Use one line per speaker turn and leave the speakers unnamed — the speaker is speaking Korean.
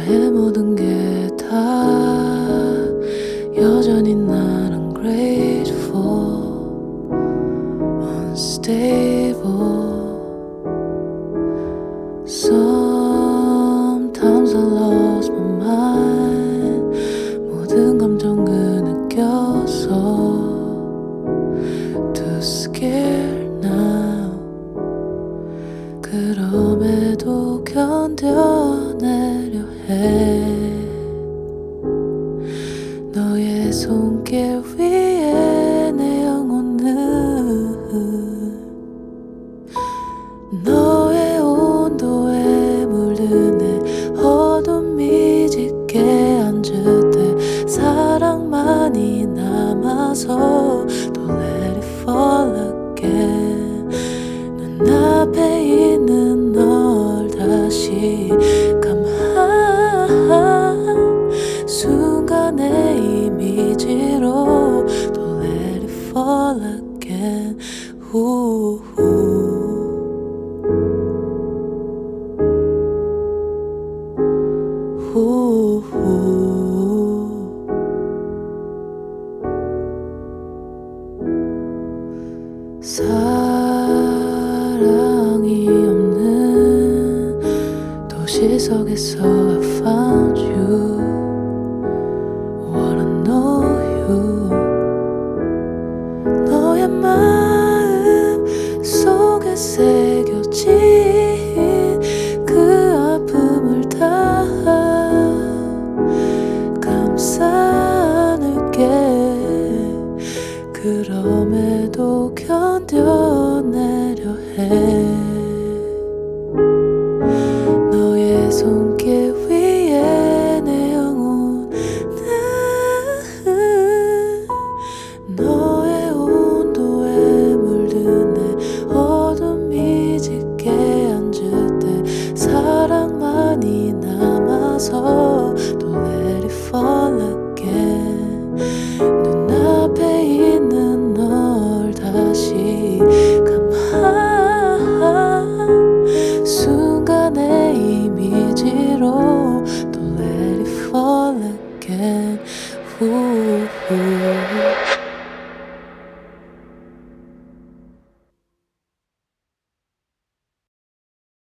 나의 모든 게 다 여전히 난 ungrateful, unstable. Sometimes I lost my mind. 모든 감정을 느껴서 too scared now. 그럼에도 견뎌내려 해. 너의 손길 위에 내 영혼은 너의 온도에 물드네. 어둠이 짙게 앉을 때 사랑만이 남아서 Don't let it fall again. 눈앞에 있는 널 다시 감한 순간의 이미지로 Don't let it fall again. 사랑이 없는 도시 속에서 I found you. Wanna know you. 너의 마음 속에 새겨진 그 아픔을 다 감싸 안을게. 그럼에도 견뎌내려 해. 너의 손길 위에 내 영혼은 너의 온도에 물드네. 어둠이 짙게 앉을 때 사랑만이 남아서